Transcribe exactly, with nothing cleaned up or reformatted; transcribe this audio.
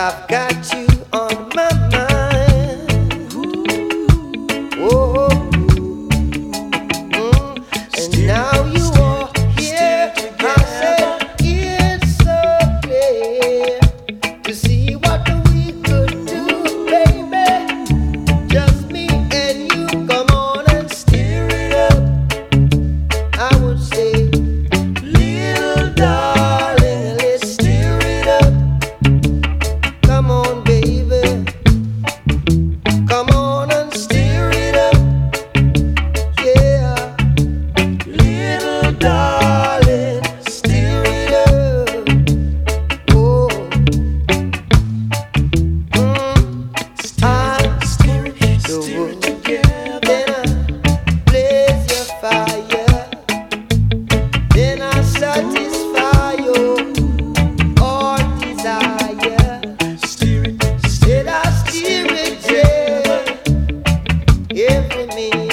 I've got you on my mind. Oh, mm. And now you are here. I said it's so clear to see what we could do, baby. Just me and you. Come on and steer it up. I would say, little darling, let's steer it up. Come on, baby. Come on and steer it up. Yeah. Little darling, steer it up. Oh. Mm. I steer it, steer it together. Then I blaze your fire. Then I satisfy your all desire. Steer it, steer it, steer it, yeah. Every minute.